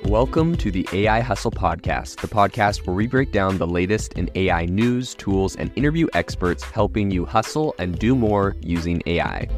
Welcome to the AI Hustle Podcast, the podcast where we break down the latest in AI news, tools, and interview experts helping you hustle and do more using AI.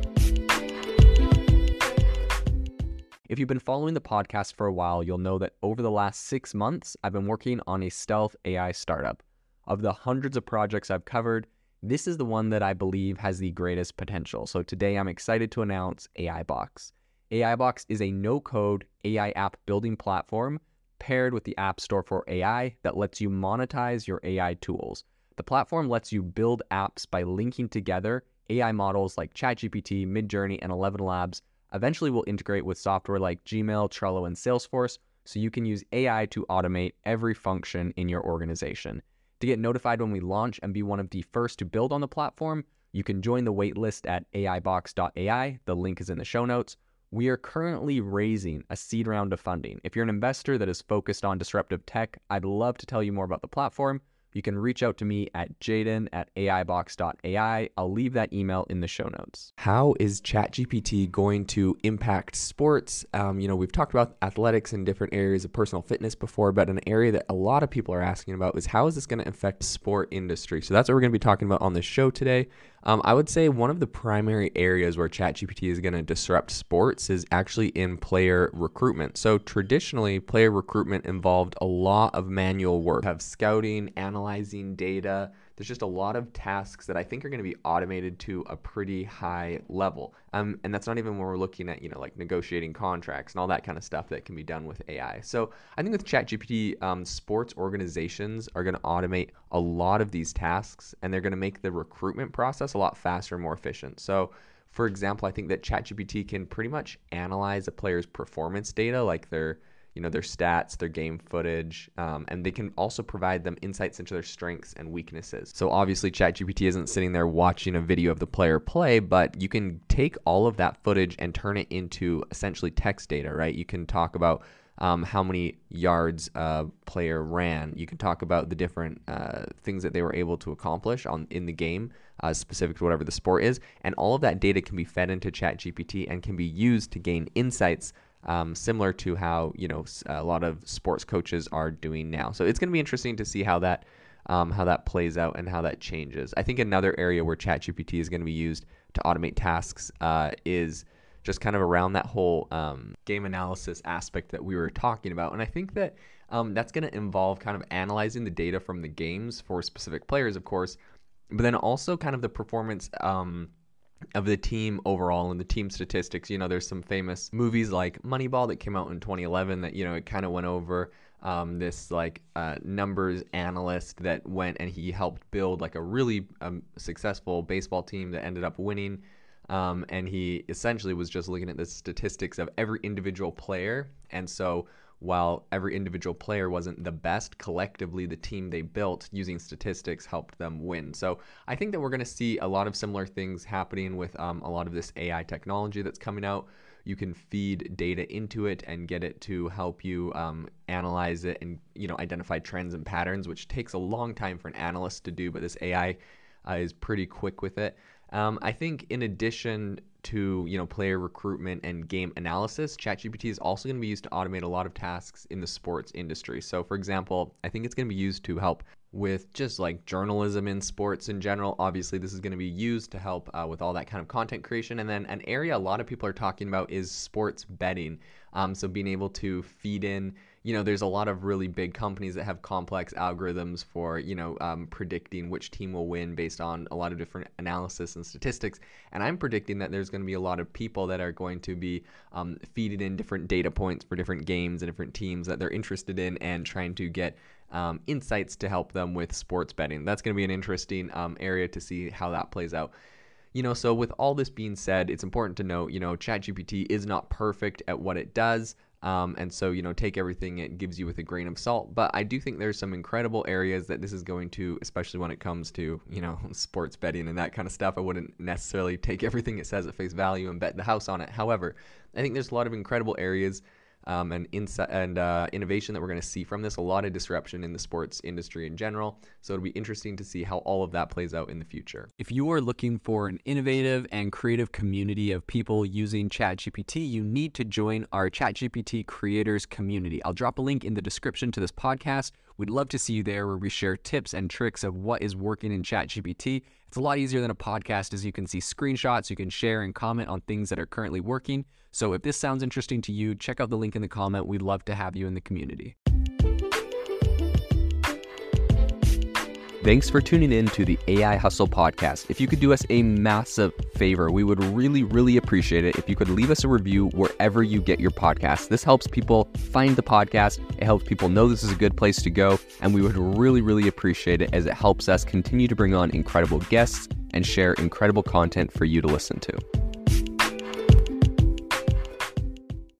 If you've been following the podcast for a while, you'll know that over the last 6 months, I've been working on a stealth AI startup. Of the hundreds of projects I've covered, this is the one that I believe has the greatest potential. So today I'm excited to announce AIBox. AIBox is a no-code AI app building platform paired with the App Store for AI that lets you monetize your AI tools. The platform lets you build apps by linking together AI models like ChatGPT, Midjourney, and ElevenLabs. Eventually will integrate with software like Gmail, Trello, and Salesforce, so you can use AI to automate every function in your organization. To get notified when we launch and be one of the first to build on the platform, you can join the waitlist at aibox.ai. The link is in the show notes. We are currently raising a seed round of funding. If you're an investor that is focused on disruptive tech, I'd love to tell you more about the platform. You can reach out to me at jaden@aibox.ai. I'll leave that email in the show notes. How is ChatGPT going to impact sports? We've talked about athletics and different areas of personal fitness before, but an area that a lot of people are asking about is how is this going to affect the sport industry? So that's what we're going to be talking about on this show today. I would say one of the primary areas where ChatGPT is going to disrupt sports is actually in player recruitment. So traditionally, player recruitment involved a lot of manual work. You have scouting, analyzing data. There's just a lot of tasks that I think are going to be automated to a pretty high level. And that's not even when we're looking at, like negotiating contracts and all that kind of stuff that can be done with AI. So I think with ChatGPT, sports organizations are going to automate a lot of these tasks, and they're going to make the recruitment process a lot faster and more efficient. So for example, I think that ChatGPT can pretty much analyze a player's performance data, like their stats, their game footage, and they can also provide them insights into their strengths and weaknesses. So obviously ChatGPT isn't sitting there watching a video of the player play, but you can take all of that footage and turn it into essentially text data, right? You can talk about how many yards a player ran. You can talk about the different things that they were able to accomplish in the game, specific to whatever the sport is. And all of that data can be fed into ChatGPT and can be used to gain insights similar to how a lot of sports coaches are doing now. So it's going to be interesting to see how that plays out and how that changes. I think another area where ChatGPT is going to be used to automate tasks is just kind of around that whole game analysis aspect that we were talking about. And I think that that's going to involve kind of analyzing the data from the games for specific players, of course, but then also kind of the performance of the team overall and the team statistics. There's some famous movies like Moneyball that came out in 2011 that, it kind of went over this numbers analyst that went and he helped build like a really successful baseball team that ended up winning. And he essentially was just looking at the statistics of every individual player. And so while every individual player wasn't the best, collectively the team they built using statistics helped them win. So I think that we're going to see a lot of similar things happening with a lot of this AI technology that's coming out. You can feed data into it and get it to help you analyze it and identify trends and patterns, which takes a long time for an analyst to do, but this AI is pretty quick with it. I think in addition to player recruitment and game analysis, ChatGPT is also going to be used to automate a lot of tasks in the sports industry. So for example, I think it's going to be used to help with just like journalism in sports in general. Obviously this is going to be used to help with all that kind of content creation. And then an area a lot of people are talking about is sports betting. So being able to feed in, there's a lot of really big companies that have complex algorithms for, predicting which team will win based on a lot of different analysis and statistics. And I'm predicting that there's going to be a lot of people that are going to be feeding in different data points for different games and different teams that they're interested in and trying to get insights to help them with sports betting. That's going to be an interesting area to see how that plays out. So with all this being said, it's important to note, ChatGPT is not perfect at what it does. And so, take everything it gives you with a grain of salt. But I do think there's some incredible areas that this is going to, especially when it comes to, sports betting and that kind of stuff. I wouldn't necessarily take everything it says at face value and bet the house on it. However, I think there's a lot of incredible areas and insight and innovation that we're going to see from this. A lot of disruption in the sports industry in general. So it'll be interesting to see how all of that plays out in the future. If you are looking for an innovative and creative community of people using ChatGPT, you need to join our ChatGPT creators community. I'll drop a link in the description to this podcast. We'd love to see you there, where we share tips and tricks of what is working in ChatGPT. It's a lot easier than a podcast, as you can see screenshots, you can share and comment on things that are currently working. So if this sounds interesting to you, check out the link in the comment. We'd love to have you in the community. Thanks for tuning in to the AI Hustle podcast. If you could do us a massive favor, we would really, really appreciate it if you could leave us a review wherever you get your podcasts. This helps people find the podcast. It helps people know this is a good place to go. And we would really, really appreciate it, as it helps us continue to bring on incredible guests and share incredible content for you to listen to.